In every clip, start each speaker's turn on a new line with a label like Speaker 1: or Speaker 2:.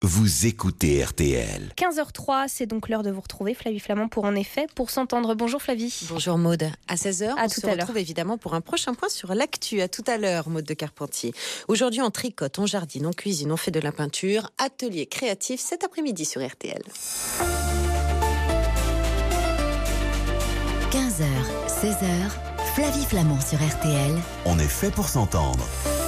Speaker 1: Vous écoutez RTL.
Speaker 2: 15h03, c'est donc l'heure de vous retrouver, Flavie Flamand, pour En effet, pour s'entendre. Bonjour Flavie.
Speaker 3: Bonjour Maude. À 16h, on se retrouve
Speaker 2: l'heure.
Speaker 3: Évidemment pour un prochain point sur l'actu. À tout à l'heure, Maude de Carpentier. Aujourd'hui, on tricote, on jardine, on cuisine, on fait de la peinture. Atelier créatif cet après-midi sur RTL.
Speaker 4: 15h, 16h, Flavie Flamand sur RTL.
Speaker 1: On est fait pour s'entendre.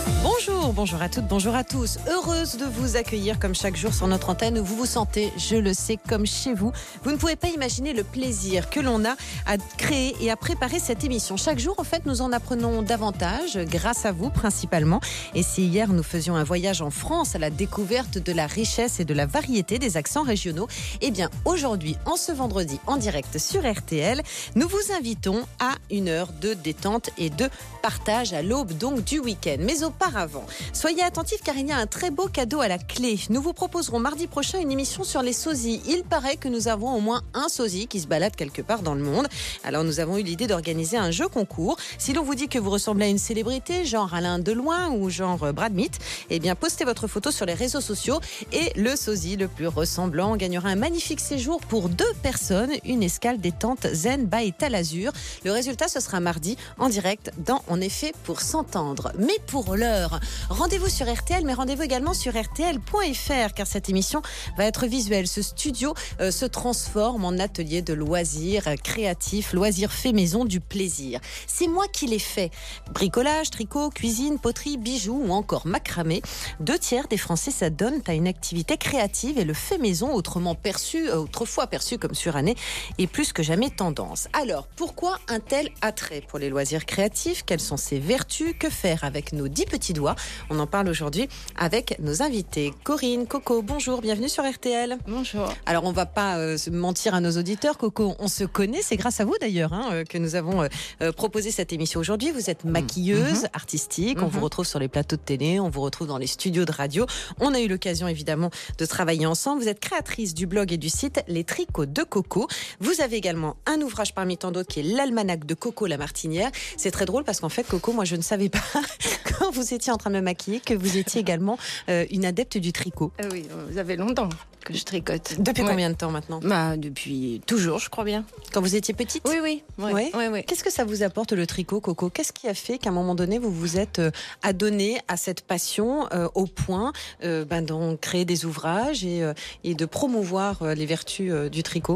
Speaker 3: Bonjour à toutes, bonjour à tous. Heureuse de vous accueillir comme chaque jour sur notre antenne où vous vous sentez, je le sais, comme chez vous. Vous ne pouvez pas imaginer le plaisir que l'on a à créer et à préparer cette émission. Chaque jour, en fait, nous en apprenons davantage, grâce à vous principalement. Et si hier, nous faisions un voyage en France à la découverte de la richesse et de la variété des accents régionaux, eh bien, aujourd'hui, en ce vendredi, en direct sur RTL, nous vous invitons à une heure de détente et de partage à l'aube donc du week-end. Mais auparavant, soyez attentifs car il y a un très beau cadeau à la clé. Nous vous proposerons mardi prochain une émission sur les sosies. Il paraît que nous avons au moins un sosie qui se balade quelque part dans le monde. Alors nous avons eu l'idée d'organiser un jeu concours. Si l'on vous dit que vous ressemblez à une célébrité, genre Alain Deloin ou genre Brad Pitt, eh bien postez votre photo sur les réseaux sociaux et le sosie le plus ressemblant gagnera un magnifique séjour pour 2 personnes, une escale détente Zen by Talazur. Le résultat, ce sera mardi en direct dans En effet pour s'entendre. Mais pour l'heure, rendez-vous sur RTL, mais rendez-vous également sur rtl.fr car cette émission va être visuelle. Ce studio se transforme en atelier de loisirs créatifs, loisirs faits maison, du plaisir. C'est moi qui l'ai fait. Bricolage, tricot, cuisine, poterie, bijoux ou encore macramé. 2 tiers des Français s'adonnent à une activité créative et le fait maison, autrefois perçu comme suranné, est plus que jamais tendance. Alors, pourquoi un tel attrait pour les loisirs créatifs? Quelles sont ses vertus? Que faire avec nos 10 petits doigts? On en parle aujourd'hui avec nos invités. Corinne, Coco, bonjour, bienvenue sur RTL.
Speaker 5: Bonjour.
Speaker 3: Alors, on ne va pas se mentir à nos auditeurs. Coco, on se connaît, c'est grâce à vous d'ailleurs que nous avons proposé cette émission aujourd'hui. Vous êtes maquilleuse artistique, on vous retrouve sur les plateaux de télé, on vous retrouve dans les studios de radio. On a eu l'occasion évidemment de travailler ensemble. Vous êtes créatrice du blog et du site Les Tricots de Coco. Vous avez également un ouvrage parmi tant d'autres qui est l'Almanach de Coco la Martinière. C'est très drôle parce qu'en fait, Coco, moi je ne savais pas quand vous étiez en train de me maquiller que vous étiez également une adepte du tricot.
Speaker 5: Oui, vous avez longtemps que je tricote.
Speaker 3: Depuis combien de temps maintenant?
Speaker 5: Depuis toujours, je crois bien.
Speaker 3: Quand vous étiez petite?
Speaker 5: Oui.
Speaker 3: Qu'est-ce que ça vous apporte le tricot, Coco? Qu'est-ce qui a fait qu'à un moment donné, vous vous êtes adonné à cette passion au point d'en créer des ouvrages et de promouvoir les vertus du tricot?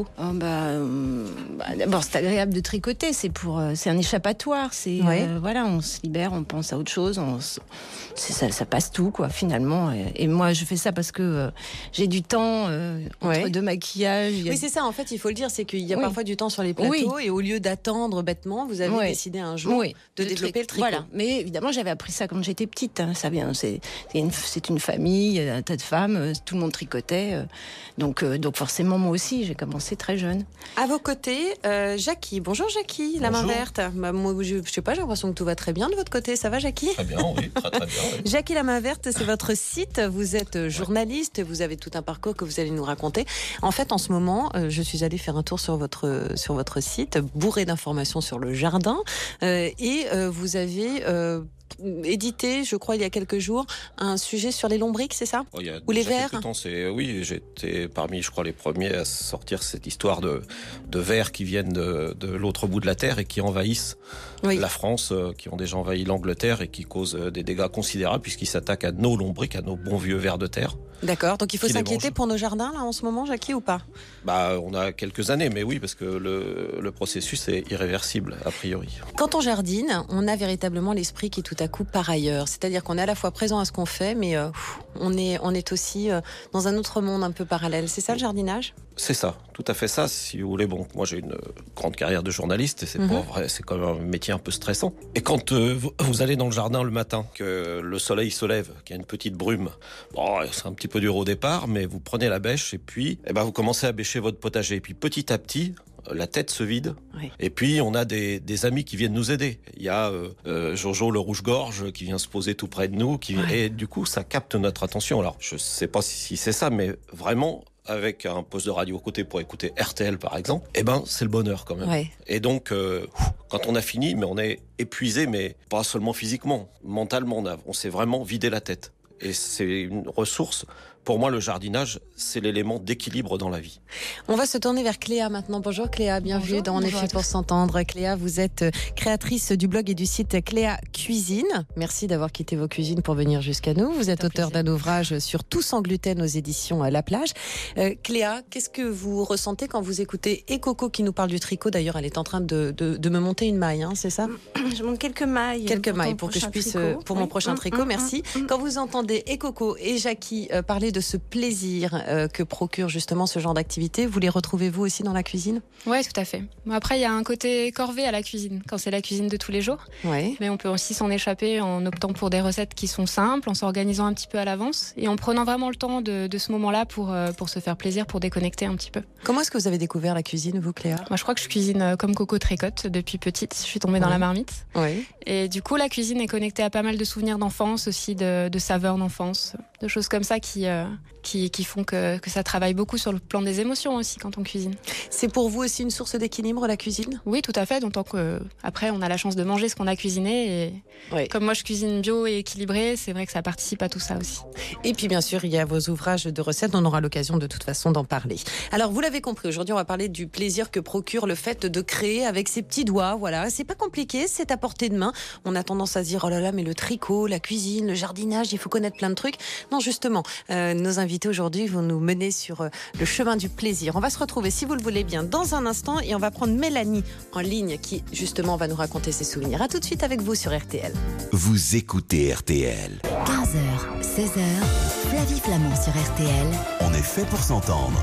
Speaker 5: D'abord, c'est agréable de tricoter. C'est un échappatoire. Voilà, on se libère, on pense à autre chose. Ça passe tout, quoi, finalement. Et moi, je fais ça parce que j'ai du temps entre 2 maquillages.
Speaker 3: Oui, c'est ça. En fait, il faut le dire, c'est qu'il y a parfois du temps sur les plateaux et au lieu d'attendre bêtement, vous avez décidé un jour de développer le tricot.
Speaker 5: Voilà. Mais évidemment, j'avais appris ça quand j'étais petite. Ça vient. C'est une famille, un tas de femmes, tout le monde tricotait. Donc forcément, moi aussi, j'ai commencé très jeune.
Speaker 3: À vos côtés, Jackie. Bonjour Jackie, la main verte. Moi, je sais pas, j'ai l'impression que tout va très bien de votre côté. Ça va, Jackie?
Speaker 6: Très bien, oui, très bien. Oui.
Speaker 3: Jackie, la main verte, c'est votre site. Vous êtes journaliste, vous avez tout un parcours que vous allez nous raconter. En fait, en ce moment, je suis allée faire un tour sur votre site, bourré d'informations sur le jardin, et vous avez édité, je crois, il y a quelques jours, un sujet sur les lombrics, c'est ça? Ou les vers?
Speaker 6: Oui, j'étais parmi, je crois, les premiers à sortir cette histoire de vers qui viennent de l'autre bout de la Terre et qui envahissent la France, qui ont déjà envahi l'Angleterre et qui causent des dégâts considérables puisqu'ils s'attaquent à nos lombrics, à nos bons vieux vers de terre.
Speaker 3: D'accord, donc il faut s'inquiéter pour nos jardins là en ce moment, Jackie, ou pas?
Speaker 6: On a quelques années, mais oui, parce que le processus est irréversible, a priori.
Speaker 3: Quand on jardine, on a véritablement l'esprit qui tout à coup part ailleurs. C'est-à-dire qu'on est à la fois présent à ce qu'on fait, mais on est aussi dans un autre monde un peu parallèle. C'est ça le jardinage?
Speaker 6: C'est ça, tout à fait ça. Si vous voulez, moi j'ai une grande carrière de journaliste et c'est pas vrai, c'est quand même un métier un peu stressant. Et quand vous allez dans le jardin le matin, que le soleil se lève, qu'il y a une petite brume, c'est un petit peu dur au départ, mais vous prenez la bêche et puis vous commencez à bêcher votre potager. Et puis petit à petit, la tête se vide. Oui. Et puis on a des amis qui viennent nous aider. Il y a Jojo le rouge-gorge qui vient se poser tout près de nous, et du coup ça capte notre attention. Alors je sais pas si c'est ça, mais vraiment avec un poste de radio à côté pour écouter RTL par exemple, c'est le bonheur quand même. Ouais. Et donc quand on a fini, mais on est épuisé, mais pas seulement physiquement, mentalement, on s'est vraiment vidé la tête. Et c'est une ressource pour moi, le jardinage, c'est l'élément d'équilibre dans la vie.
Speaker 3: On va se tourner vers Cléa maintenant. Bonjour Cléa, bienvenue dans En effet pour s'entendre. Cléa, vous êtes créatrice du blog et du site Cléa Cuisine. Merci d'avoir quitté vos cuisines pour venir jusqu'à nous. Vous êtes auteur d'un ouvrage sur Tout sans gluten aux éditions La Plage. Cléa, qu'est-ce que vous ressentez quand vous écoutez Coco qui nous parle du tricot? D'ailleurs, elle est en train de me monter une maille, hein, c'est ça?
Speaker 5: Je monte quelques mailles.
Speaker 3: Quelques mailles pour que je puisse, pour mon prochain tricot, merci. Quand vous entendez Coco et Jackie parler de ce plaisir que procure justement ce genre d'activité, vous les retrouvez-vous aussi dans la cuisine?
Speaker 7: Oui, tout à fait. Après, il y a un côté corvée à la cuisine, quand c'est la cuisine de tous les jours.
Speaker 3: Ouais.
Speaker 7: Mais on peut aussi s'en échapper en optant pour des recettes qui sont simples, en s'organisant un petit peu à l'avance et en prenant vraiment le temps de ce moment-là pour se faire plaisir, pour déconnecter un petit peu.
Speaker 3: Comment est-ce que vous avez découvert la cuisine, vous, Cléa?
Speaker 7: Moi, je crois que je cuisine comme Coco tricote depuis petite. Je suis tombée dans la marmite.
Speaker 3: Oui.
Speaker 7: Et du coup, la cuisine est connectée à pas mal de souvenirs d'enfance aussi, de saveurs d'enfance, de choses comme ça qui font que ça travaille beaucoup sur le plan des émotions aussi quand on cuisine.
Speaker 3: C'est pour vous aussi une source d'équilibre, la cuisine?
Speaker 7: Oui, tout à fait, d'autant qu'après on a la chance de manger ce qu'on a cuisiné et comme moi je cuisine bio et équilibré, c'est vrai que ça participe à tout ça aussi.
Speaker 3: Et puis bien sûr, il y a vos ouvrages de recettes, on aura l'occasion de toute façon d'en parler. Alors vous l'avez compris, aujourd'hui on va parler du plaisir que procure le fait de créer avec ses petits doigts, voilà, c'est pas compliqué, c'est à portée de main. On a tendance à se dire oh là là, mais le tricot, la cuisine, le jardinage, il faut connaître plein de trucs. Non, justement, nos invités aujourd'hui vont nous mener sur le chemin du plaisir. On va se retrouver, si vous le voulez bien, dans un instant et on va prendre Mélanie en ligne qui, justement, va nous raconter ses souvenirs. À tout de suite avec vous sur RTL.
Speaker 1: Vous écoutez RTL.
Speaker 4: 15h, 16h, Flavie Flamand sur RTL.
Speaker 1: On est fait pour s'entendre.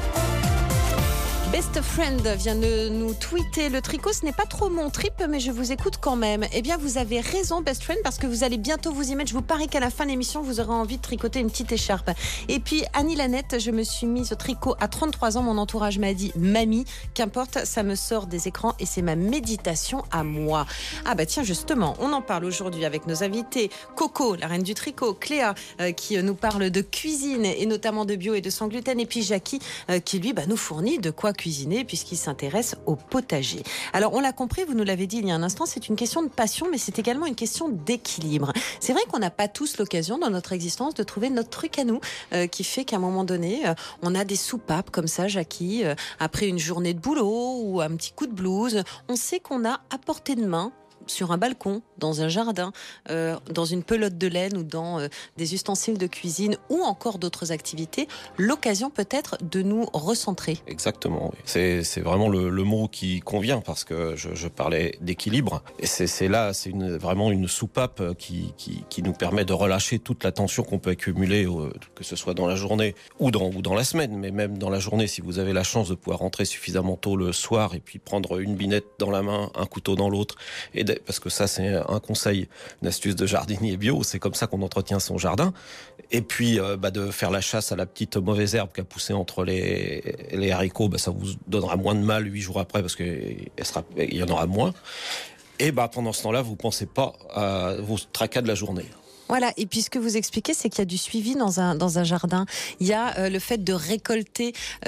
Speaker 3: Best Friend vient de nous tweeter: le tricot, ce n'est pas trop mon trip, mais je vous écoute quand même. Eh bien, vous avez raison, Best Friend, parce que vous allez bientôt vous y mettre. Je vous parie qu'à la fin de l'émission, vous aurez envie de tricoter une petite écharpe. Et puis, Annie Lanette, je me suis mise au tricot à 33 ans. Mon entourage m'a dit: mamie, qu'importe, ça me sort des écrans et c'est ma méditation à moi. Ah bah tiens, justement, on en parle aujourd'hui avec nos invités. Coco, la reine du tricot, Cléa, qui nous parle de cuisine et notamment de bio et de sans gluten. Et puis Jackie, qui lui nous fournit de quoi cuisiner puisqu'il s'intéresse au potager. Alors on l'a compris, vous nous l'avez dit il y a un instant, c'est une question de passion, mais c'est également une question d'équilibre. C'est vrai qu'on n'a pas tous l'occasion dans notre existence de trouver notre truc à nous, qui fait qu'à un moment donné, on a des soupapes comme ça, Jackie, après une journée de boulot ou un petit coup de blues. On sait qu'on a à portée de main, sur un balcon, dans un jardin, dans une pelote de laine ou dans des ustensiles de cuisine ou encore d'autres activités, l'occasion peut-être de nous recentrer.
Speaker 6: Exactement, oui. C'est vraiment le mot qui convient parce que je parlais d'équilibre et c'est vraiment une soupape qui nous permet de relâcher toute la tension qu'on peut accumuler, que ce soit dans la journée ou dans la semaine, mais même dans la journée, si vous avez la chance de pouvoir rentrer suffisamment tôt le soir et puis prendre une binette dans la main, un couteau dans l'autre, parce que ça c'est un conseil, une astuce de jardinier bio, c'est comme ça qu'on entretient son jardin. Et puis de faire la chasse à la petite mauvaise herbe qui a poussé entre les haricots, ça vous donnera moins de mal 8 jours après parce qu'il y en aura moins. Et pendant ce temps-là, vous pensez pas à vos tracas de la journée.
Speaker 3: Voilà, et puis ce que vous expliquez, c'est qu'il y a du suivi dans un jardin. Il y a le fait de récolter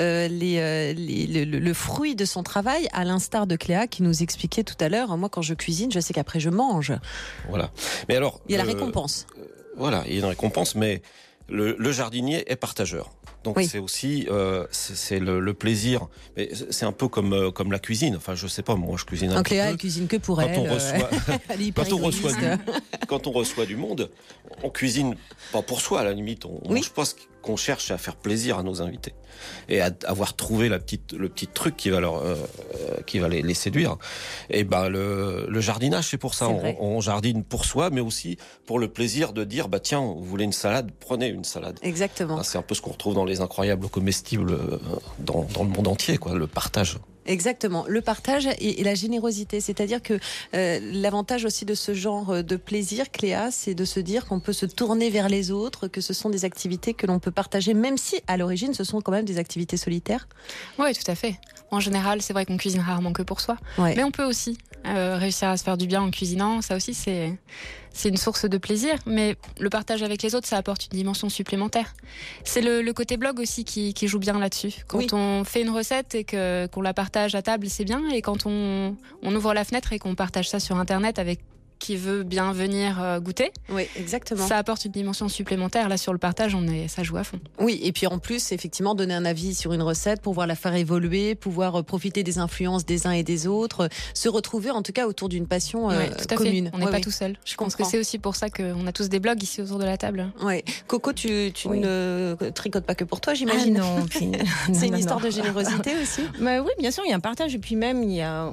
Speaker 3: le fruit de son travail, à l'instar de Cléa qui nous expliquait tout à l'heure. Moi, quand je cuisine, je sais qu'après je mange.
Speaker 6: Voilà. Mais alors,
Speaker 3: il y a la récompense.
Speaker 6: Voilà, il y a une récompense, mais le jardinier est partageur. Donc
Speaker 3: oui.
Speaker 6: c'est aussi c'est le plaisir. Mais c'est un peu comme la cuisine. Enfin, je sais pas, moi je cuisine un peu.
Speaker 3: Cléa, elle cuisine que pour elle.
Speaker 6: Quand on reçoit du monde, on cuisine pas pour soi à la limite. Je pense qu'on cherche à faire plaisir à nos invités et à avoir trouvé le petit truc qui va les séduire. Et le jardinage, c'est pour ça. On jardine pour soi, mais aussi pour le plaisir de dire tiens, vous voulez une salade, prenez une salade.
Speaker 3: Exactement.
Speaker 6: C'est un peu ce qu'on retrouve dans les incroyables comestibles dans le monde entier, le partage.
Speaker 3: Exactement, le partage et la générosité, c'est-à-dire que l'avantage aussi de ce genre de plaisir, Cléa, c'est de se dire qu'on peut se tourner vers les autres, que ce sont des activités que l'on peut partager, même si à l'origine ce sont quand même des activités solitaires.
Speaker 7: Oui, tout à fait. En général, c'est vrai qu'on cuisine rarement que pour soi, mais on peut aussi réussir à se faire du bien en cuisinant. Ça aussi, c'est une source de plaisir, mais le partage avec les autres, ça apporte une dimension supplémentaire. C'est le côté blog aussi qui joue bien là-dessus. Quand on fait une recette et qu'on la partage à table, c'est bien, et quand on ouvre la fenêtre et qu'on partage ça sur Internet avec qui veut bien venir goûter.
Speaker 3: Oui, exactement.
Speaker 7: Ça apporte une dimension supplémentaire. Là, sur le partage, ça joue à fond.
Speaker 3: Oui, et puis en plus, effectivement, donner un avis sur une recette, pouvoir la faire évoluer, pouvoir profiter des influences des uns et des autres, se retrouver en tout cas autour d'une passion
Speaker 7: tout à
Speaker 3: commune.
Speaker 7: Fait. On n'est pas tout seul. Je pense que c'est aussi pour ça qu'on a tous des blogs ici autour de la table.
Speaker 3: Ouais. Coco, tu ne tricotes pas que pour toi, j'imagine.
Speaker 5: Ah non,
Speaker 3: c'est une histoire de générosité aussi.
Speaker 5: Bah oui, bien sûr, il y a un partage. Et puis même,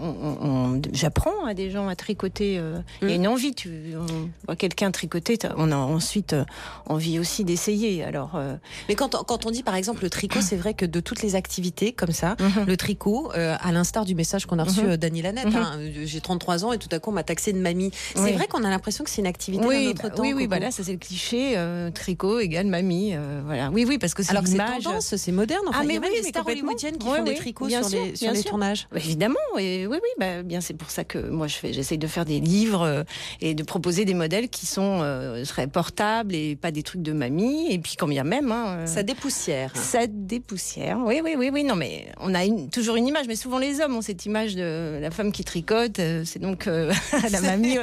Speaker 5: j'apprends à des gens à tricoter. Il y a une envie. On voit quelqu'un tricoter, on a ensuite envie aussi d'essayer. Alors,
Speaker 3: mais quand on dit par exemple le tricot, c'est vrai que de toutes les activités comme ça, le tricot, à l'instar du message qu'on a reçu d'Annie Lanette, j'ai 33 ans et tout à coup on m'a taxé de mamie. C'est vrai qu'on a l'impression que c'est une activité d'un autre temps.
Speaker 5: Oui, là ça c'est le cliché, tricot égale mamie. Voilà. Oui, parce que c'est
Speaker 3: alors
Speaker 5: l'image.
Speaker 3: C'est tendance, c'est moderne. Enfin, il y a même des stars hollywoodiennes qui font des tricots sur les tournages.
Speaker 5: Bah, évidemment, oui, bien c'est pour ça que moi j'essaye de faire des livres et de proposer des modèles qui seraient portables et pas des trucs de mamie. Et puis quand bien même,
Speaker 3: ça dépoussière.
Speaker 5: Ça dépoussière. Oui. Non, mais on a toujours une image, mais souvent les hommes ont cette image de la femme qui tricote. C'est donc la mamie.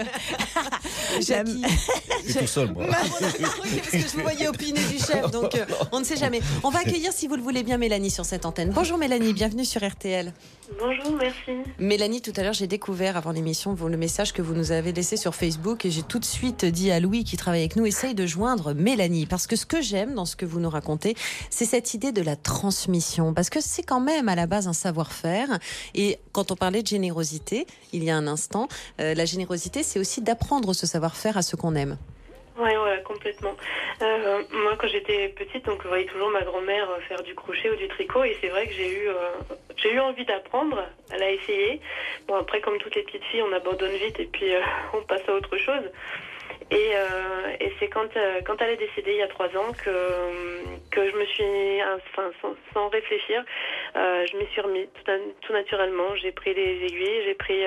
Speaker 6: Jackie. Je suis tout seul, moi.
Speaker 3: Parce que je vous voyais opiner du chef, donc on ne sait jamais. On va accueillir, si vous le voulez bien, Mélanie sur cette antenne. Bonjour Mélanie, bienvenue sur RTL.
Speaker 8: Bonjour, merci.
Speaker 3: Mélanie, tout à l'heure, j'ai découvert avant l'émission le message que vous nous avez laissé sur Facebook et j'ai tout de suite dit à Louis qui travaille avec nous, essaye de joindre Mélanie. Parce que ce que j'aime dans ce que vous nous racontez, c'est cette idée de la transmission. Parce que c'est quand même à la base un savoir-faire. Et quand on parlait de générosité, il y a un instant, la générosité, c'est aussi d'apprendre ce savoir-faire à ceux qu'on aime.
Speaker 8: Ouais, complètement. Moi, quand j'étais petite, donc je voyais toujours ma grand-mère faire du crochet ou du tricot, et c'est vrai que j'ai eu envie d'apprendre. Elle a essayé. Bon, après, comme toutes les petites filles, on abandonne vite et puis on passe à autre chose. Et c'est quand elle est décédée il y a 3 ans que je me suis, sans réfléchir, je m'y suis remis tout naturellement. J'ai pris des aiguilles, j'ai pris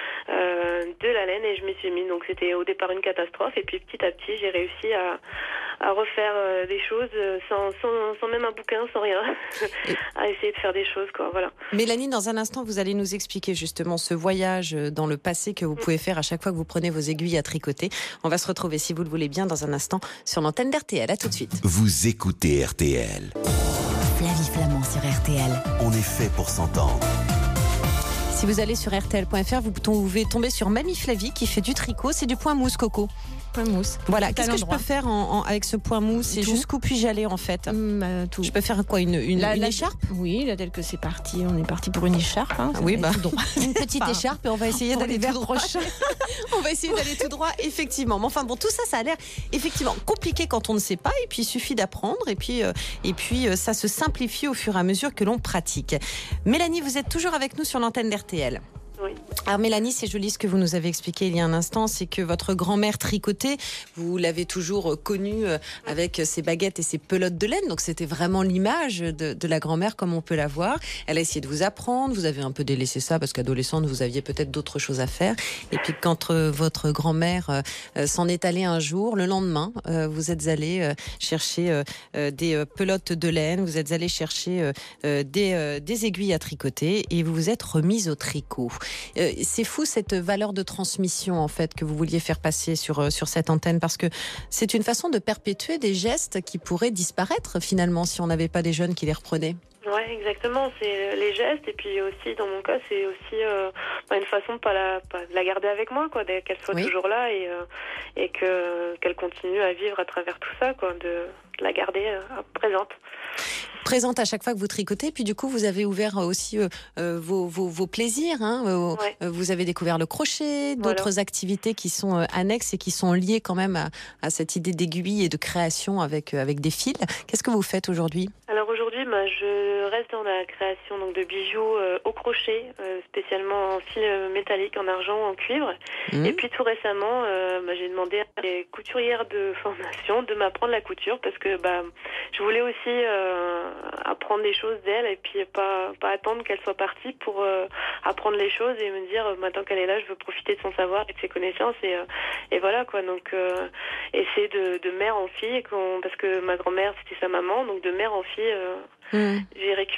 Speaker 8: de la laine et je m'y suis mis. Donc c'était au départ une catastrophe et puis petit à petit j'ai réussi à refaire des choses sans même un bouquin, sans rien, à essayer de faire des choses, quoi. Voilà.
Speaker 3: Mélanie, dans un instant, vous allez nous expliquer justement ce voyage dans le passé que vous pouvez faire à chaque fois que vous prenez vos aiguilles à tricoter. On va se retrouver, si vous le voulez bien, dans un instant sur l'antenne d'RTL. À tout de suite.
Speaker 1: Vous écoutez RTL.
Speaker 4: Flavie Flamand sur RTL.
Speaker 1: On est fait pour s'entendre.
Speaker 3: Si vous allez sur RTL.fr, vous pouvez tomber sur Mamie Flavie qui fait du tricot. C'est du point mousse, Coco.
Speaker 5: Point mousse.
Speaker 3: Voilà, qu'est-ce que je peux faire avec ce point mousse et jusqu'où puis-je aller en fait?
Speaker 5: Tout.
Speaker 3: Je peux faire quoi, une écharpe?
Speaker 5: Oui, là tel que c'est parti, on est parti pour une écharpe.
Speaker 3: Oui, une petite écharpe et on va essayer d'aller tout droit. On va essayer d'aller tout droit, effectivement. Mais enfin bon, tout ça a l'air effectivement compliqué quand on ne sait pas et puis il suffit d'apprendre et puis ça se simplifie au fur et à mesure que l'on pratique. Mélanie, vous êtes toujours avec nous sur l'antenne d'RTL.
Speaker 8: Oui.
Speaker 3: Alors Mélanie, c'est joli ce que vous nous avez expliqué il y a un instant, c'est que votre grand-mère tricotait, vous l'avez toujours connue avec ses baguettes et ses pelotes de laine, donc c'était vraiment l'image de la grand-mère comme on peut la voir. Elle a essayé de vous apprendre, vous avez un peu délaissé ça parce qu'adolescente vous aviez peut-être d'autres choses à faire, et puis quand votre grand-mère s'en est allée un jour, le lendemain, vous êtes allé chercher des pelotes de laine, vous êtes allé chercher des aiguilles à tricoter et vous vous êtes remise au tricot. C'est fou cette valeur de transmission en fait que vous vouliez faire passer sur cette antenne, parce que c'est une façon de perpétuer des gestes qui pourraient disparaître finalement si on n'avait pas des jeunes qui les reprenaient.
Speaker 8: Ouais, exactement. C'est les gestes et puis aussi dans mon cas c'est aussi une façon de pas la garder avec moi, quoi, qu'elle soit toujours là et qu'elle continue à vivre à travers tout ça, quoi, de la garder présente
Speaker 3: à chaque fois que vous tricotez, puis du coup vous avez ouvert aussi vos plaisirs, Vous avez découvert le crochet, d'autres activités qui sont annexes et qui sont liées quand même à cette idée d'aiguille et de création avec des fils. Qu'est-ce que vous faites aujourd'hui?
Speaker 8: Alors aujourd'hui, je reste dans la création donc de bijoux au crochet, spécialement en fil métallique, en argent, en cuivre. Et puis tout récemment, j'ai demandé à des couturières de formation de m'apprendre la couture parce que je voulais aussi apprendre des choses d'elle et puis pas attendre qu'elle soit partie pour apprendre les choses et me dire maintenant qu'elle est là, je veux profiter de son savoir et de ses connaissances et voilà, quoi. Donc et c'est de mère en fille parce que ma grand-mère c'était sa maman, donc de mère en fille j'ai récupéré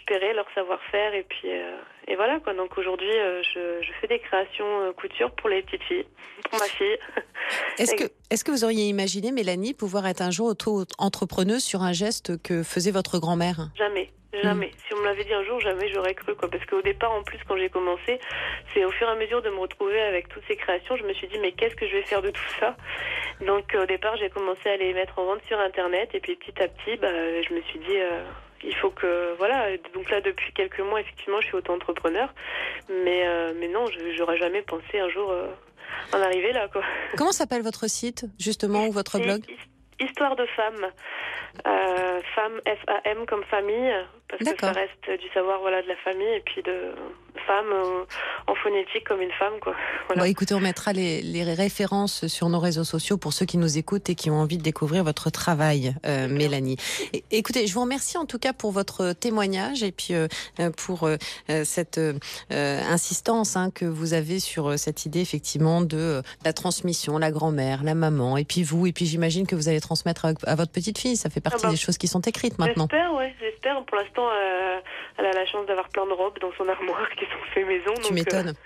Speaker 8: récupérer leur savoir-faire et puis et voilà quoi. Donc aujourd'hui, je fais des créations couture pour les petites filles, pour ma fille.
Speaker 3: Est-ce que vous auriez imaginé, Mélanie, pouvoir être un jour auto-entrepreneuse sur un geste que faisait votre grand-mère ?
Speaker 8: Jamais. Si on me l'avait dit un jour, jamais j'aurais cru quoi. Parce qu'au départ, en plus, quand j'ai commencé, c'est au fur et à mesure de me retrouver avec toutes ces créations, je me suis dit mais qu'est-ce que je vais faire de tout ça ? Donc au départ, j'ai commencé à les mettre en vente sur Internet et puis petit à petit, je me suis dit il faut que voilà. Donc là, depuis quelques mois, effectivement, je suis auto-entrepreneur, mais non, j'aurais jamais pensé un jour en arriver là quoi.
Speaker 3: Comment s'appelle votre site justement ou votre blog ?
Speaker 8: Histoire de femmes. Femme, F-A-M comme famille, parce que ça reste du savoir de la famille et puis de femme en phonétique comme une femme quoi. Voilà.
Speaker 3: Bon, écoutez, on mettra les références sur nos réseaux sociaux pour ceux qui nous écoutent et qui ont envie de découvrir votre travail, Mélanie. Écoutez, je vous remercie en tout cas pour votre témoignage et puis pour cette insistance que vous avez sur cette idée effectivement de la transmission, la grand-mère, la maman et puis vous, et puis j'imagine que vous allez transmettre à votre petite fille. Ça fait partie des choses qui sont écrites maintenant.
Speaker 8: J'espère. Pour l'instant, elle a la chance d'avoir plein de robes dans son armoire qui sont faites maison.
Speaker 3: Tu m'étonnes.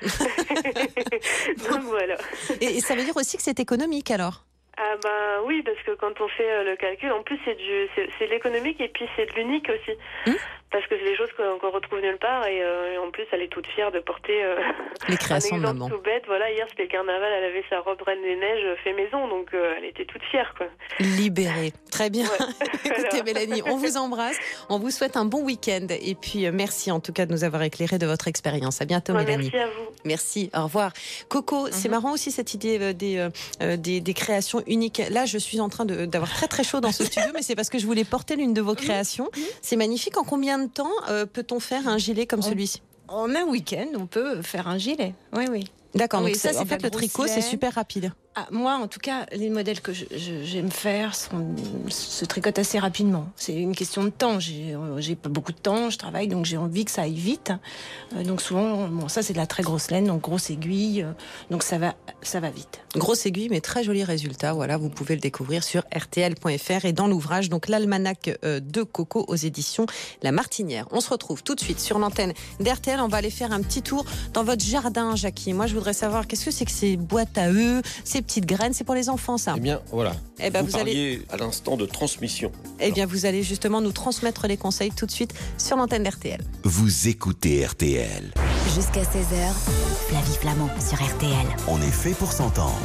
Speaker 8: Donc voilà.
Speaker 3: Et ça veut dire aussi que c'est économique alors ?
Speaker 8: Oui, parce que quand on fait le calcul, en plus c'est de l'économique et puis c'est de l'unique aussi. Parce que c'est des choses qu'on retrouve nulle part et en plus elle est toute fière de porter
Speaker 3: les créations
Speaker 8: un
Speaker 3: de maman.
Speaker 8: tout bête. Voilà, hier c'était le carnaval, elle avait sa robe Reine des Neiges fait maison, donc elle était toute fière quoi.
Speaker 3: Libérée. Très bien.
Speaker 8: Ouais.
Speaker 3: Écoutez Mélanie, on vous embrasse, on vous souhaite un bon week-end et puis merci en tout cas de nous avoir éclairé de votre expérience. À bientôt Mélanie.
Speaker 8: Merci à vous.
Speaker 3: Merci, au revoir. Coco, c'est marrant aussi cette idée des créations uniques. Là je suis en train d'avoir très très chaud dans ce studio, mais c'est parce que je voulais porter l'une de vos créations. C'est magnifique. En combien de temps peut-on faire un gilet comme celui-ci ?
Speaker 5: En un week-end, on peut faire un gilet. Oui.
Speaker 3: D'accord, donc
Speaker 5: ça,
Speaker 3: en fait le tricot c'est super rapide.
Speaker 5: Moi, en tout cas, les modèles que j'aime faire se tricotent assez rapidement. C'est une question de temps. J'ai pas beaucoup de temps, je travaille, donc j'ai envie que ça aille vite. Donc souvent, ça c'est de la très grosse laine, donc grosse aiguille, donc ça va vite.
Speaker 3: Grosse aiguille, mais très joli résultat. Voilà, vous pouvez le découvrir sur rtl.fr et dans l'ouvrage, donc l'almanach de Coco aux éditions La Martinière. On se retrouve tout de suite sur l'antenne d'RTL. On va aller faire un petit tour dans votre jardin, Jackie. Moi, je voudrais savoir qu'est-ce que c'est que ces boîtes à œufs, ces petites graines, c'est pour les enfants ça ?
Speaker 6: Eh bien voilà, vous parliez
Speaker 3: allez...
Speaker 6: à l'instant de transmission.
Speaker 3: Eh bien vous allez justement nous transmettre les conseils tout de suite sur l'antenne d'RTL.
Speaker 1: Vous écoutez RTL.
Speaker 4: Jusqu'à 16h, Flavie Flamand sur RTL.
Speaker 1: On est fait pour s'entendre.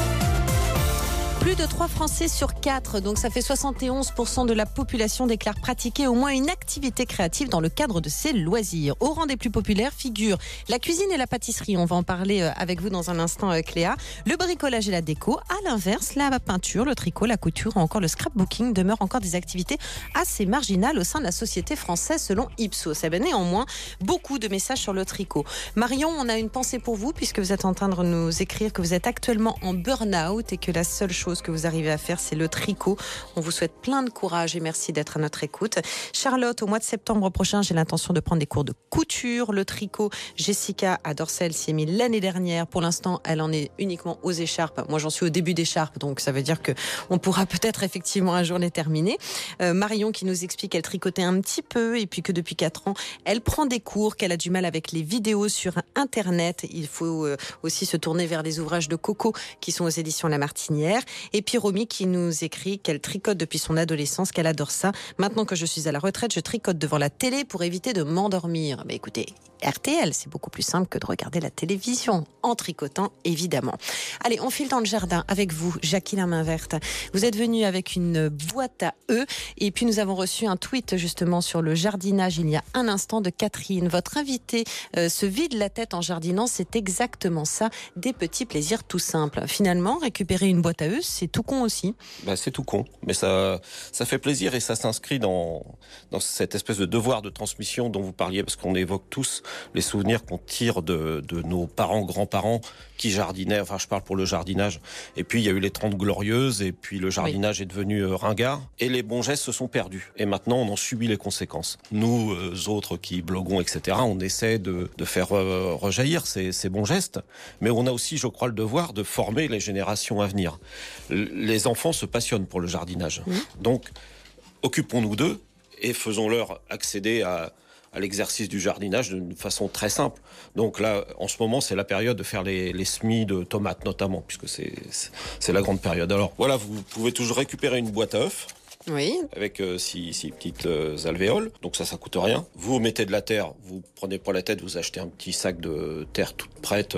Speaker 3: Plus de 3 Français sur 4, donc ça fait 71% de la population déclarent pratiquer au moins une activité créative dans le cadre de ses loisirs. Au rang des plus populaires figurent la cuisine et la pâtisserie. On va en parler avec vous dans un instant, Cléa. Le bricolage et la déco. À l'inverse, la peinture, le tricot, la couture ou encore le scrapbooking demeurent encore des activités assez marginales au sein de la société française selon Ipsos. Eh bien, néanmoins, beaucoup de messages sur le tricot. Marion, on a une pensée pour vous puisque vous êtes en train de nous écrire que vous êtes actuellement en burn-out et que la seule chose que vous arrivez à faire, c'est le tricot. On vous souhaite plein de courage et merci d'être à notre écoute. Charlotte, au mois de septembre prochain, j'ai l'intention de prendre des cours de couture. Le tricot, Jessica adore ça, elle s'y est mise l'année dernière. Pour l'instant, elle en est uniquement aux écharpes. Moi, j'en suis au début d'écharpes, donc ça veut dire qu'on pourra peut-être effectivement un jour les terminer. Marion qui nous explique qu'elle tricotait un petit peu et puis que depuis 4 ans, elle prend des cours, qu'elle a du mal avec les vidéos sur Internet. Il faut aussi se tourner vers les ouvrages de Coco qui sont aux éditions La Martinière. Et puis Romy qui nous écrit qu'elle tricote depuis son adolescence, qu'elle adore ça. Maintenant que je suis à la retraite, je tricote devant la télé pour éviter de m'endormir. Mais écoutez, RTL, c'est beaucoup plus simple que de regarder la télévision, en tricotant évidemment. Allez, on file dans le jardin avec vous, Jackie la main verte. Vous êtes venue avec une boîte à œufs et puis nous avons reçu un tweet justement sur le jardinage il y a un instant de Catherine. Votre invité se vide la tête en jardinant, c'est exactement ça, des petits plaisirs tout simples. Finalement, récupérer une boîte à œufs, c'est tout con aussi.
Speaker 6: C'est tout con, mais ça fait plaisir et ça s'inscrit dans cette espèce de devoir de transmission dont vous parliez, parce qu'on évoque tous les souvenirs qu'on tire de nos parents, grands-parents qui jardinaient. Enfin, je parle pour le jardinage. Et puis, il y a eu les 30 glorieuses et puis le jardinage est devenu ringard et les bons gestes se sont perdus. Et maintenant, on en subit les conséquences. Nous, autres qui bloguons, etc., on essaie de faire rejaillir ces bons gestes, mais on a aussi, je crois, le devoir de former les générations à venir. Les enfants se passionnent pour le jardinage. Donc, occupons-nous d'eux et faisons-leur accéder à à l'exercice du jardinage d'une façon très simple. Donc là, en ce moment, c'est la période de faire les semis de tomates notamment, puisque c'est la grande période. Alors voilà, vous pouvez toujours récupérer une boîte à œufs.
Speaker 3: Oui.
Speaker 6: Avec six petites alvéoles, donc ça coûte rien. Vous mettez de la terre, vous prenez pas la tête, vous achetez un petit sac de terre toute prête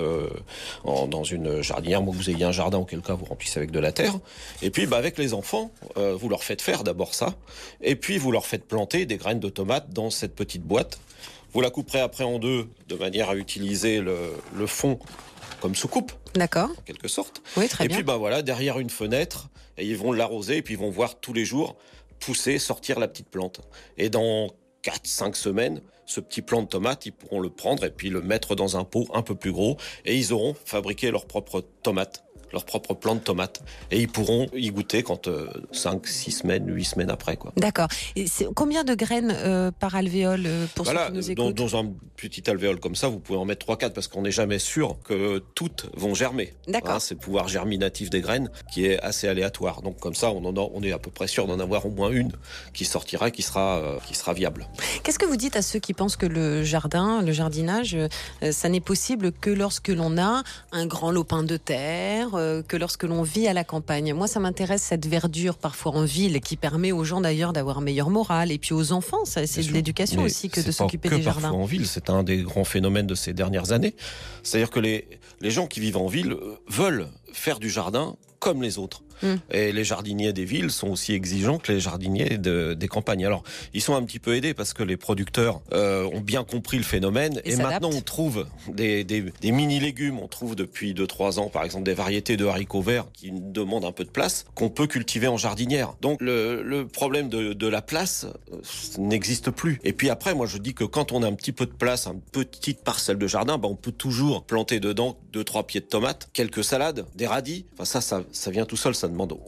Speaker 6: dans une jardinière, moi vous ayez un jardin, auquel cas vous remplissez avec de la terre. Et puis avec les enfants, vous leur faites faire d'abord ça, et puis vous leur faites planter des graines de tomates dans cette petite boîte. Vous la couperez après en deux, de manière à utiliser le fond comme soucoupe.
Speaker 3: D'accord.
Speaker 6: En quelque sorte.
Speaker 3: Oui, très bien.
Speaker 6: Et puis voilà, derrière une fenêtre, et ils vont l'arroser et puis ils vont voir tous les jours pousser, sortir la petite plante. Et dans 4-5 semaines, ce petit plant de tomate, ils pourront le prendre et puis le mettre dans un pot un peu plus gros et ils auront fabriqué leur propre tomate, leur propre plant de tomates. Et ils pourront y goûter quand 5, 6 semaines, 8 semaines après, quoi.
Speaker 3: D'accord. Et combien de graines par alvéole pour ceux qui nous écoutent ?
Speaker 6: Dans un petit alvéole comme ça, vous pouvez en mettre 3-4 parce qu'on n'est jamais sûr que toutes vont germer.
Speaker 3: D'accord.
Speaker 6: C'est le pouvoir germinatif des graines qui est assez aléatoire. Donc comme ça, on est à peu près sûr d'en avoir au moins une qui sortira, qui sera viable.
Speaker 3: Qu'est-ce que vous dites à ceux qui pensent que le jardinage, ça n'est possible que lorsque l'on a un grand lopin de terre, que lorsque l'on vit à la campagne? Moi, ça m'intéresse, cette verdure parfois en ville qui permet aux gens d'ailleurs d'avoir un meilleur moral, et puis aux enfants, c'est de l'éducation aussi que de s'occuper des jardins.
Speaker 6: Parfois en ville, c'est un des grands phénomènes de ces dernières années. C'est-à-dire que les gens qui vivent en ville veulent faire du jardin comme les autres. Et les jardiniers des villes sont aussi exigeants que les jardiniers des campagnes. Alors, ils sont un petit peu aidés parce que les producteurs ont bien compris le phénomène. Et maintenant, on trouve des mini-légumes. On trouve depuis 2-3 ans, par exemple, des variétés de haricots verts qui demandent un peu de place, qu'on peut cultiver en jardinière. Donc, le problème de la place n'existe plus. Et puis après, moi, je dis que quand on a un petit peu de place, une petite parcelle de jardin, on peut toujours planter dedans 2-3 pieds de tomates, quelques salades, des radis. Enfin, ça vient tout seul, ça ne demande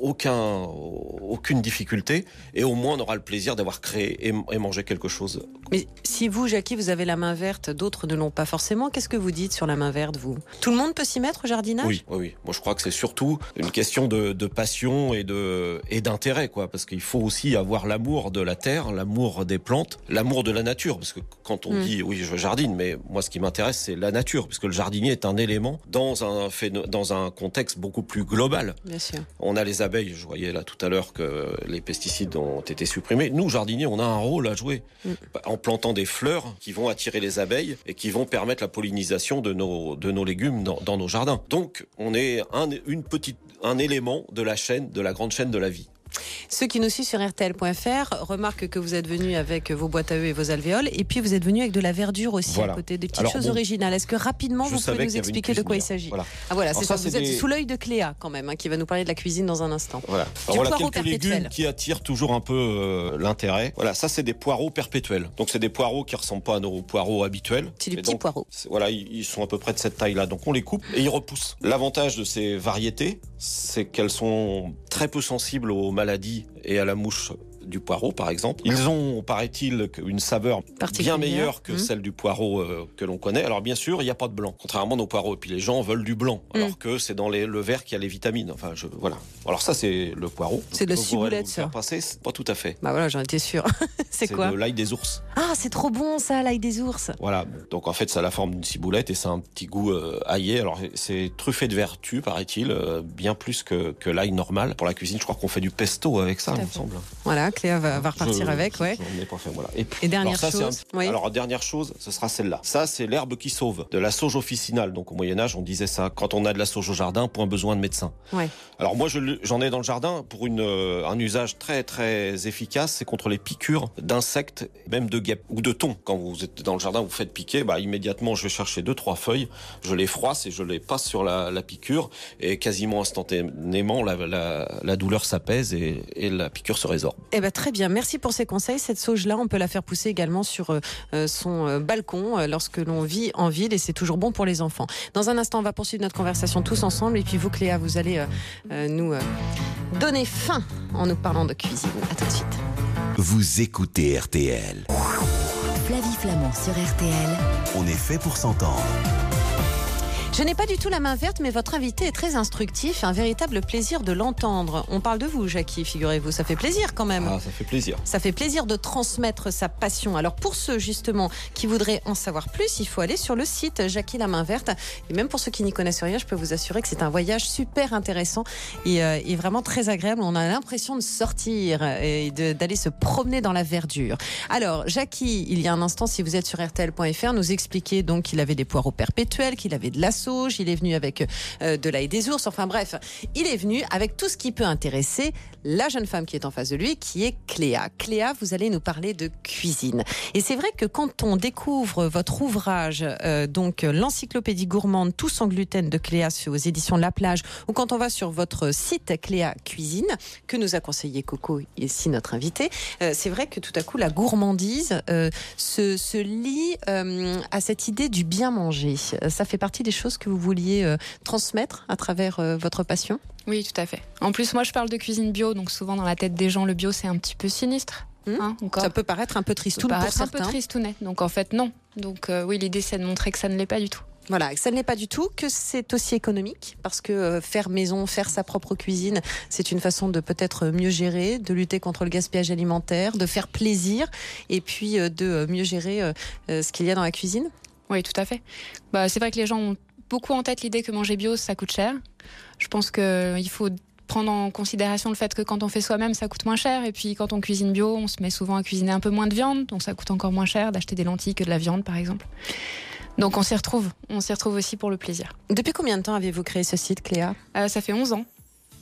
Speaker 6: aucune difficulté, et au moins on aura le plaisir d'avoir créé et mangé quelque chose.
Speaker 3: Mais si vous, Jackie, vous avez la main verte, d'autres ne l'ont pas forcément, qu'est-ce que vous dites sur la main verte, vous ? Tout le monde peut s'y mettre au jardinage ?
Speaker 6: Oui. Moi je crois que c'est surtout une question de passion et d'intérêt, quoi, parce qu'il faut aussi avoir l'amour de la terre, l'amour des plantes, l'amour de la nature, parce que quand on dit oui je jardine, mais moi ce qui m'intéresse c'est la nature, parce que le jardinier est un élément dans un contexte beaucoup plus global.
Speaker 3: Bien sûr.
Speaker 6: On a les abeilles, je voyais là tout à l'heure que les pesticides ont été supprimés. Nous, jardiniers, on a un rôle à jouer en plantant des fleurs qui vont attirer les abeilles et qui vont permettre la pollinisation de nos légumes dans nos jardins. Donc, on est un élément de la grande chaîne de la vie.
Speaker 3: Ceux qui nous suivent sur RTL.fr remarquent que vous êtes venus avec vos boîtes à œufs et vos alvéoles, et puis vous êtes venus avec de la verdure aussi à côté, des petites choses originales. Est-ce que rapidement vous pouvez nous expliquer de quoi il s'agit ? C'est ça, vous êtes sous l'œil de Cléa quand même, qui va nous parler de la cuisine dans un instant.
Speaker 6: Voilà. Quelques légumes qui attirent toujours un peu l'intérêt. Voilà, ça c'est des poireaux perpétuels. Donc c'est des poireaux qui ressemblent pas à nos poireaux habituels.
Speaker 3: C'est des petits poireaux.
Speaker 6: Voilà, ils sont à peu près de cette taille-là. Donc on les coupe et ils repoussent. L'avantage de ces variétés, c'est qu'elles sont très peu sensibles aux maladies et à la mouche du poireau, par exemple. Ils ont, paraît-il, une saveur bien meilleure que celle du poireau que l'on connaît. Alors bien sûr, il n'y a pas de blanc, contrairement à nos poireaux. Et puis les gens veulent du blanc, alors que c'est dans le vert qu'il y a les vitamines. Enfin, voilà. Alors ça, c'est le poireau.
Speaker 3: C'est de la ciboulette, ça.
Speaker 6: Pas tout à fait.
Speaker 3: Bah voilà, j'en étais sûre. C'est quoi ?
Speaker 6: C'est de l'ail des ours.
Speaker 3: Ah, c'est trop bon ça, l'ail des ours.
Speaker 6: Voilà. Donc en fait, ça a la forme d'une ciboulette et c'est un petit goût aillé. Alors c'est truffé de vertu, paraît-il, bien plus que l'ail normal. Pour la cuisine, je crois qu'on fait du pesto avec ça, il me semble.
Speaker 3: Voilà, Cléa va repartir avec, ouais.
Speaker 6: J'en ai pas fait, voilà.
Speaker 3: Et dernière chose.
Speaker 6: Alors dernière chose, ce sera celle-là. Ça, c'est l'herbe qui sauve, de la sauge officinale. Donc au Moyen-Âge, on disait ça. Quand on a de la sauge au jardin, point besoin de médecin.
Speaker 3: Ouais.
Speaker 6: Alors moi, j'en ai dans le jardin pour un usage très très efficace. C'est contre les piqûres d'insectes, même de guêpes ou de thon. Quand vous êtes dans le jardin, vous faites piquer, immédiatement, je vais chercher 2-3 feuilles, je les froisse et je les passe sur la piqûre, et quasiment instantanément, la douleur s'apaise et la piqûre se résorbe.
Speaker 3: Eh ben très bien. Merci pour ces conseils. Cette sauge-là, on peut la faire pousser également sur son balcon lorsque l'on vit en ville, et c'est toujours bon pour les enfants. Dans un instant, on va poursuivre notre conversation tous ensemble, et puis vous, Cléa, vous allez nous donner faim en nous parlant de cuisine. À tout de suite.
Speaker 1: Vous écoutez RTL.
Speaker 4: Flavie Flamand sur RTL.
Speaker 1: On est fait pour s'entendre.
Speaker 3: Je n'ai pas du tout la main verte, mais votre invité est très instructif. Un véritable plaisir de l'entendre. On parle de vous, Jackie, figurez-vous. Ça fait plaisir quand même.
Speaker 6: Ah, ça fait plaisir.
Speaker 3: Ça fait plaisir de transmettre sa passion. Alors pour ceux justement qui voudraient en savoir plus, il faut aller sur le site Jackie la main verte. Et même pour ceux qui n'y connaissent rien, je peux vous assurer que c'est un voyage super intéressant et vraiment très agréable. On a l'impression de sortir et d'aller se promener dans la verdure. Alors Jackie, il y a un instant, si vous êtes sur rtl.fr, nous expliquait donc qu'il avait des poireaux perpétuels, qu'il avait de la sauge, il est venu avec de l'ail des ours. Enfin bref, il est venu avec tout ce qui peut intéresser la jeune femme qui est en face de lui, qui est Cléa. Cléa, vous allez nous parler de cuisine. Et c'est vrai que quand on découvre votre ouvrage, donc l'encyclopédie gourmande Tout sans gluten de Cléa aux éditions La Plage, ou quand on va sur votre site Cléa Cuisine, que nous a conseillé Coco, ici notre invité, c'est vrai que tout à coup la gourmandise se lie à cette idée du bien manger. Ça fait partie des choses que vous vouliez transmettre à travers votre passion ?
Speaker 7: Oui, tout à fait. En plus, moi, je parle de cuisine bio, donc souvent dans la tête des gens, le bio, c'est un petit peu sinistre.
Speaker 3: Ça peut paraître un peu tristoun pour certains.
Speaker 7: Un peu tristounet. Donc en fait, non. Donc oui, l'idée, c'est de montrer que ça ne l'est pas du tout.
Speaker 3: Voilà, que ça ne l'est pas du tout, que c'est aussi économique, parce que faire maison, faire sa propre cuisine, c'est une façon de peut-être mieux gérer, de lutter contre le gaspillage alimentaire, de faire plaisir, et puis de mieux gérer ce qu'il y a dans la cuisine.
Speaker 7: Oui, tout à fait. C'est vrai que les gens ont beaucoup en tête l'idée que manger bio, ça coûte cher. Je pense qu'il faut prendre en considération le fait que quand on fait soi-même, ça coûte moins cher. Et puis quand on cuisine bio, on se met souvent à cuisiner un peu moins de viande, donc ça coûte encore moins cher d'acheter des lentilles que de la viande, par exemple. Donc on s'y retrouve aussi pour le plaisir.
Speaker 3: Depuis combien de temps avez-vous créé ce site, Cléa ?
Speaker 7: Ça fait 11 ans.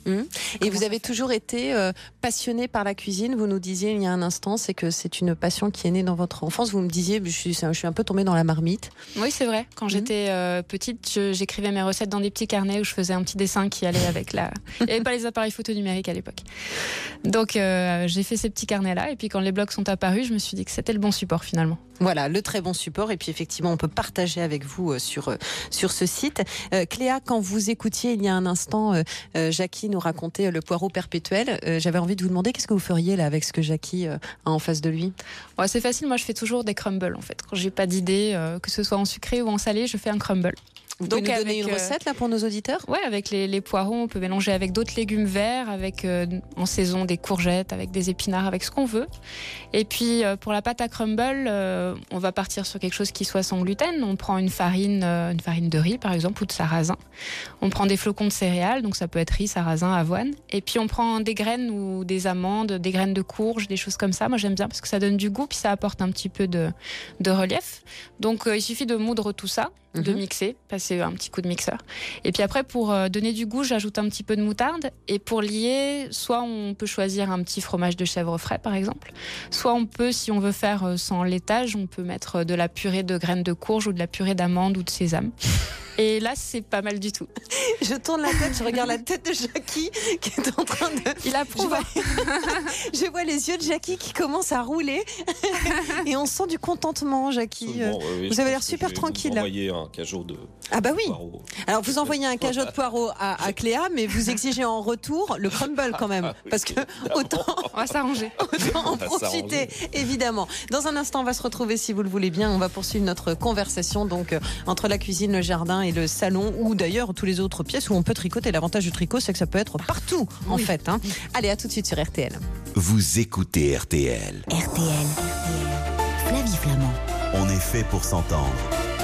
Speaker 3: Et vous avez toujours été passionnée par la cuisine. Vous nous disiez il y a un instant, c'est que c'est une passion qui est née dans votre enfance. Vous me disiez, je suis un peu tombée dans la marmite.
Speaker 7: Oui, c'est vrai. Quand j'étais petite, j'écrivais mes recettes dans des petits carnets où je faisais un petit dessin qui allait avec la... Il n'y avait pas les appareils photo numériques à l'époque. Donc j'ai fait ces petits carnets-là. Et puis quand les blogs sont apparus, je me suis dit que c'était le bon support finalement.
Speaker 3: Voilà, le très bon support. Et puis effectivement, on peut partager avec vous sur ce site. Cléa, quand vous écoutiez il y a un instant, Jackie nous racontait le poireau perpétuel. J'avais envie de vous demander qu'est-ce que vous feriez là avec ce que Jackie a en face de lui ?
Speaker 7: C'est facile, moi je fais toujours des crumbles en fait. Quand j'ai pas d'idée, que ce soit en sucré ou en salé, je fais un crumble.
Speaker 3: Vous pouvez nous donner une recette là pour nos auditeurs ?
Speaker 7: Oui, avec les poireaux, on peut mélanger avec d'autres légumes verts, avec en saison des courgettes, avec des épinards, avec ce qu'on veut. Et puis pour la pâte à crumble, on va partir sur quelque chose qui soit sans gluten. On prend une farine de riz par exemple ou de sarrasin. On prend des flocons de céréales, donc ça peut être riz, sarrasin, avoine. Et puis on prend des graines ou des amandes, des graines de courge, des choses comme ça. Moi j'aime bien parce que ça donne du goût puis ça apporte un petit peu de relief. Donc il suffit de moudre tout ça, de mixer, passer un petit coup de mixeur. Et puis après, pour donner du goût, j'ajoute un petit peu de moutarde. Et pour lier, soit on peut choisir un petit fromage de chèvre frais, par exemple. Soit on peut, si on veut faire sans laitage, on peut mettre de la purée de graines de courge ou de la purée d'amande ou de sésame. Et là, c'est pas mal du tout.
Speaker 3: Je tourne la tête, je regarde la tête de Jackie qui est en train de...
Speaker 7: Il approuve.
Speaker 3: Je vois les yeux de Jackie qui commencent à rouler. Et on sent du contentement, Jackie. Vous avez l'air super tranquille.
Speaker 6: Vous envoyez un cajot de
Speaker 3: poireaux. Alors, vous envoyez un cajot de poireaux à Cléa, mais vous exigez en retour le crumble quand même. Parce que autant...
Speaker 7: On va s'arranger.
Speaker 3: Autant en profiter, évidemment. Dans un instant, on va se retrouver, si vous le voulez bien. On va poursuivre notre conversation donc entre la cuisine, le jardin et le salon, ou d'ailleurs tous les autres pièces où on peut tricoter. L'avantage du tricot, c'est que ça peut être partout, en fait. Allez, à tout de suite sur RTL.
Speaker 1: Vous écoutez RTL.
Speaker 4: RTL. Flavie Flamand.
Speaker 1: On est fait pour s'entendre.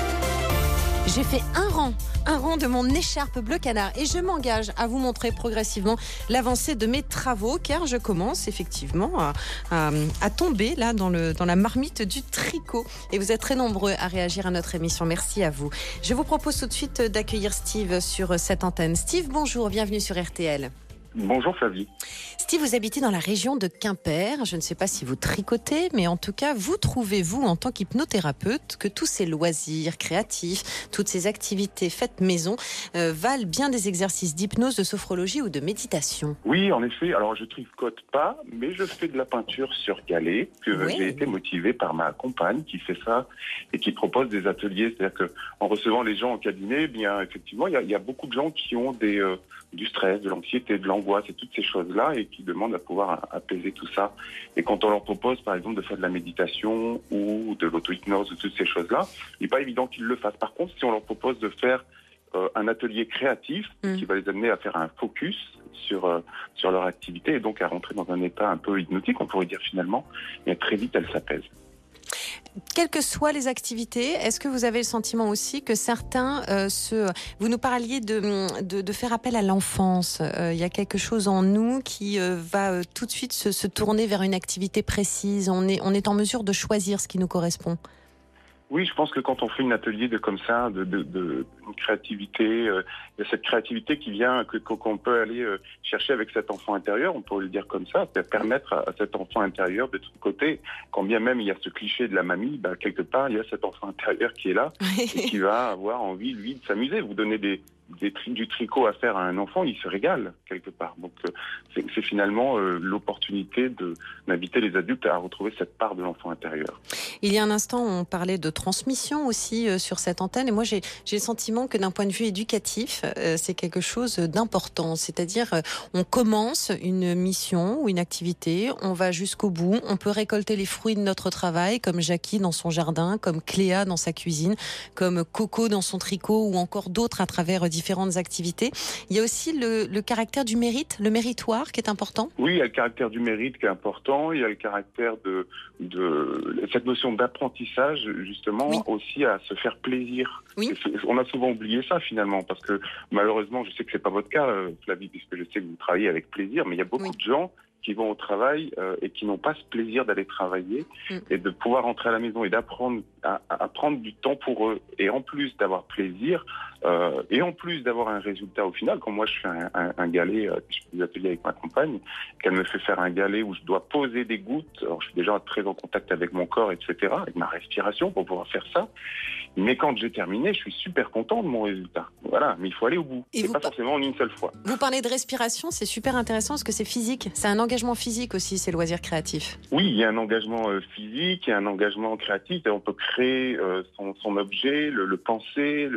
Speaker 3: J'ai fait un rang de mon écharpe bleu canard et je m'engage à vous montrer progressivement l'avancée de mes travaux car je commence effectivement à tomber là dans la marmite du tricot et vous êtes très nombreux à réagir à notre émission. Merci à vous. Je vous propose tout de suite d'accueillir Steve sur cette antenne. Steve, bonjour, bienvenue sur RTL.
Speaker 9: Bonjour Flavie.
Speaker 3: Steve, vous habitez dans la région de Quimper. Je ne sais pas si vous tricotez, mais en tout cas, vous trouvez-vous en tant qu'hypnothérapeute que tous ces loisirs créatifs, toutes ces activités faites maison valent bien des exercices d'hypnose, de sophrologie ou de méditation ?
Speaker 9: Oui, en effet. Alors, je tricote pas, mais je fais de la peinture sur galet. J'ai été motivé par ma compagne qui fait ça et qui propose des ateliers. C'est-à-dire qu'en recevant les gens en cabinet, bien effectivement, il y a beaucoup de gens qui ont du stress, de l'anxiété, de l'angoisse et toutes ces choses-là et qui demandent à pouvoir apaiser tout ça. Et quand on leur propose, par exemple, de faire de la méditation ou de l'auto-hypnose ou toutes ces choses-là, il n'est pas évident qu'ils le fassent. Par contre, si on leur propose de faire un atelier créatif qui va les amener à faire un focus sur leur activité et donc à rentrer dans un état un peu hypnotique, on pourrait dire finalement, et très vite elles s'apaisent.
Speaker 3: Quelles que soient les activités, est-ce que vous avez le sentiment aussi que certains vous nous parliez de faire appel à l'enfance. Il y a quelque chose en nous qui va tout de suite se tourner vers une activité précise. On est en mesure de choisir ce qui nous correspond.
Speaker 9: Oui, je pense que quand on fait un atelier comme ça, de une créativité, il y a cette créativité qui vient, qu'on peut aller chercher avec cet enfant intérieur, on peut le dire comme ça, c'est permettre à cet enfant intérieur d'être de côté. Quand bien même il y a ce cliché de la mamie, quelque part il y a cet enfant intérieur qui est là et qui va avoir envie, lui, de s'amuser. Vous donnez du tricot à faire à un enfant, il se régale quelque part. Donc c'est finalement l'opportunité d'inviter les adultes à retrouver cette part de l'enfant intérieur.
Speaker 3: Il y a un instant, on parlait de transmission aussi sur cette antenne, et moi j'ai le sentiment que d'un point de vue éducatif, c'est quelque chose d'important. C'est-à-dire, on commence une mission ou une activité, on va jusqu'au bout, on peut récolter les fruits de notre travail, comme Jackie dans son jardin, comme Cléa dans sa cuisine, comme Coco dans son tricot, ou encore d'autres à travers différentes activités. Il y a aussi le caractère du mérite, le méritoire qui est important.
Speaker 9: Oui, il y a le caractère du mérite qui est important, il y a le caractère de cette notion d'apprentissage, justement, aussi à se faire plaisir. Oui. On a souvent oublié ça, finalement, parce que malheureusement, je sais que c'est pas votre cas, Flavie, puisque je sais que vous travaillez avec plaisir, mais il y a beaucoup de gens qui vont au travail et qui n'ont pas ce plaisir d'aller travailler et de pouvoir rentrer à la maison et d'apprendre à prendre du temps pour eux. Et en plus d'avoir plaisir et en plus d'avoir un résultat au final, quand moi je fais un galet, je fais des ateliers avec ma compagne, qu'elle me fait faire un galet où je dois poser des gouttes, alors je suis déjà très en contact avec mon corps, etc., avec ma respiration pour pouvoir faire ça. Mais quand j'ai terminé, je suis super content de mon résultat. Voilà, mais il faut aller au bout. Et pas forcément en une seule fois.
Speaker 3: Vous parlez de respiration, c'est super intéressant parce que c'est physique. C'est un engagement physique aussi, ces loisirs créatifs.
Speaker 9: Oui, il y a un engagement physique, il y a un engagement créatif. Et on peut créer son objet, le penser.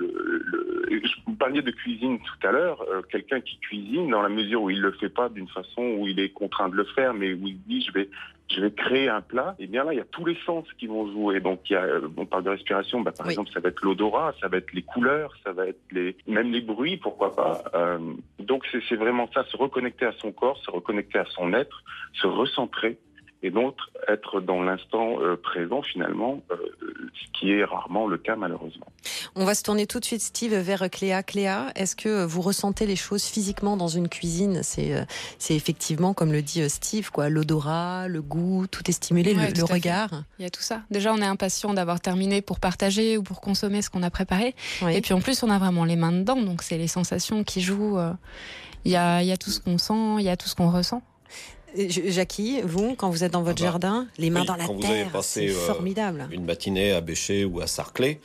Speaker 9: Vous parliez de cuisine tout à l'heure. Quelqu'un qui cuisine, dans la mesure où il le fait pas d'une façon où il est contraint de le faire, mais où il dit je vais créer un plat, et bien là, il y a tous les sens qui vont jouer. Donc, on parle de respiration, par exemple, ça va être l'odorat, ça va être les couleurs, ça va être même les bruits, pourquoi pas. Donc, c'est vraiment ça, se reconnecter à son corps, se reconnecter à son être, se recentrer, et donc être dans l'instant présent, finalement, ce qui est rarement le cas, malheureusement.
Speaker 3: On va se tourner tout de suite, Steve, vers Cléa. Cléa, est-ce que vous ressentez les choses physiquement dans une cuisine ? C'est effectivement, comme le dit Steve, l'odorat, le goût, tout est stimulé, le regard.
Speaker 7: Il y a tout ça. Déjà, on est impatient d'avoir terminé pour partager ou pour consommer ce qu'on a préparé. Oui. Et puis en plus, on a vraiment les mains dedans, donc c'est les sensations qui jouent. Il y a tout ce qu'on sent, il y a tout ce qu'on ressent.
Speaker 3: Jackie, vous, quand vous êtes dans votre jardin, les mains dans la terre, c'est formidable.
Speaker 6: Une matinée à Bécher ou à Sarclay,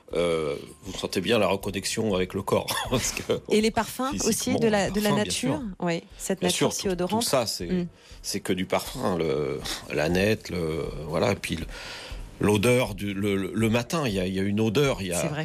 Speaker 6: vous sentez bien la reconnexion avec le corps. Parce que,
Speaker 3: et les parfums aussi de la nature, oui, cette bien nature si odorante.
Speaker 6: Tout ça, c'est que du parfum, la nette, voilà, et puis l'odeur le matin, il y a une odeur, c'est vrai.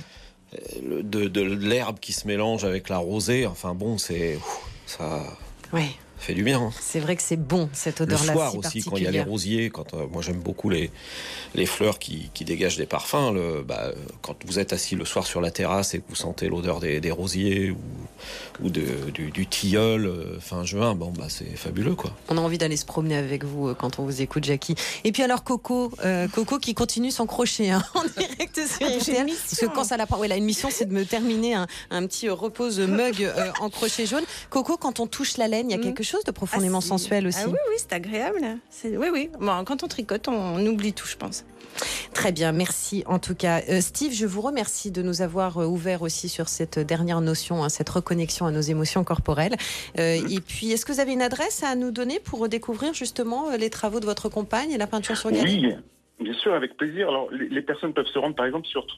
Speaker 6: De l'herbe qui se mélange avec la rosée. Enfin bon, ça. Ouais. Fait du bien.
Speaker 3: C'est vrai que c'est bon, cette odeur-là.
Speaker 6: Le soir aussi, quand il y a les rosiers, moi j'aime beaucoup les fleurs qui dégagent des parfums. Quand vous êtes assis le soir sur la terrasse et que vous sentez l'odeur des rosiers ou du tilleul fin juin, c'est fabuleux, quoi.
Speaker 3: On a envie d'aller se promener avec vous quand on vous écoute, Jackie. Et puis alors Coco qui continue son crochet en direct sur RTL. Parce que quand ça elle a une mission, c'est de me terminer un petit repose mug en crochet jaune. Coco, quand on touche la laine, il y a quelque chose de profondément sensuel aussi.
Speaker 5: Ah oui, c'est agréable. Oui. Bon, quand on tricote, on oublie tout, je pense.
Speaker 3: Très bien, merci en tout cas. Steve, je vous remercie de nous avoir ouvert aussi sur cette dernière notion, cette reconnexion à nos émotions corporelles. Et puis, est-ce que vous avez une adresse à nous donner pour découvrir justement les travaux de votre compagne et la peinture sur galet ?
Speaker 9: Oui, bien sûr, avec plaisir. Alors, les personnes peuvent se rendre par exemple sur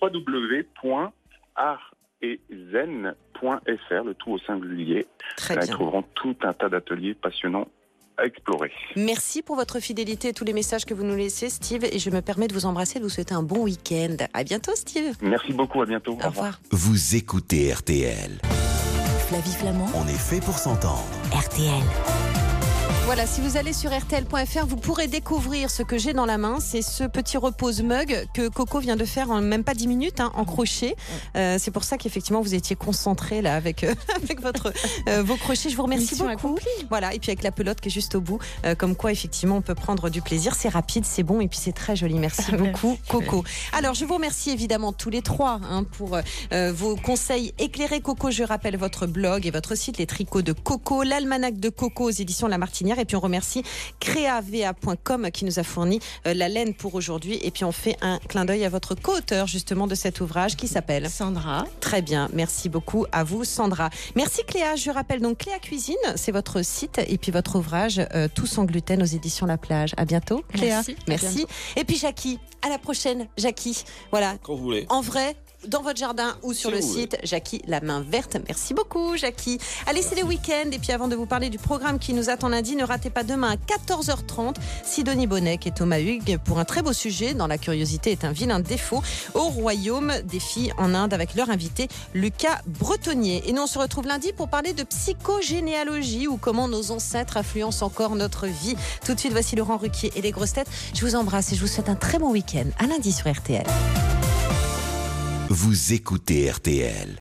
Speaker 9: www.artetzen.fr, le tout au singulier.
Speaker 3: Très bien.
Speaker 9: Ils trouveront tout un tas d'ateliers passionnants à explorer.
Speaker 3: Merci pour votre fidélité et tous les messages que vous nous laissez, Steve. Et je me permets de vous embrasser et de vous souhaiter un bon week-end. À bientôt, Steve.
Speaker 9: Merci beaucoup, à bientôt.
Speaker 3: Au revoir.
Speaker 1: Vous écoutez RTL.
Speaker 4: Flavie Flamand.
Speaker 1: On est fait pour s'entendre.
Speaker 4: RTL.
Speaker 3: Voilà, si vous allez sur rtl.fr, vous pourrez découvrir ce que j'ai dans la main. C'est ce petit repose mug que Coco vient de faire en même pas 10 minutes, en crochet. C'est pour ça qu'effectivement, vous étiez concentrés là avec vos crochets. Je vous remercie beaucoup. Accomplie. Voilà, et puis avec la pelote qui est juste au bout. Comme quoi, effectivement, on peut prendre du plaisir. C'est rapide, c'est bon et puis c'est très joli. Merci beaucoup, Coco. Alors, je vous remercie évidemment tous les trois pour vos conseils éclairés. Coco, je rappelle votre blog et votre site, les tricots de Coco, l'almanach de Coco aux éditions La Martinière. Et puis on remercie créava.com qui nous a fourni la laine pour aujourd'hui. Et puis on fait un clin d'œil à votre co-auteur justement de cet ouvrage qui s'appelle
Speaker 5: Sandra.
Speaker 3: Très bien, merci beaucoup à vous Sandra. Merci Cléa, je rappelle donc Cléa Cuisine, c'est votre site et puis votre ouvrage Tout sans gluten aux éditions La Plage. À bientôt Cléa. Merci. Et puis Jackie, à la prochaine Jackie. Voilà.
Speaker 6: Quand vous voulez.
Speaker 3: En vrai, dans votre jardin ou sur le site, Jackie, la main verte. Merci beaucoup, Jackie. Allez, c'est le week-end. Et puis avant de vous parler du programme qui nous attend lundi, ne ratez pas demain à 14h30 Sidonie Bonnec et Thomas Hugues pour un très beau sujet dans La curiosité est un vilain défaut au royaume des filles en Inde avec leur invité Lucas Bretonnier. Et nous, on se retrouve lundi pour parler de psychogénéalogie ou comment nos ancêtres influencent encore notre vie. Tout de suite, voici Laurent Ruquier et les grosses têtes. Je vous embrasse et je vous souhaite un très bon week-end. À lundi sur RTL.
Speaker 1: Vous écoutez RTL.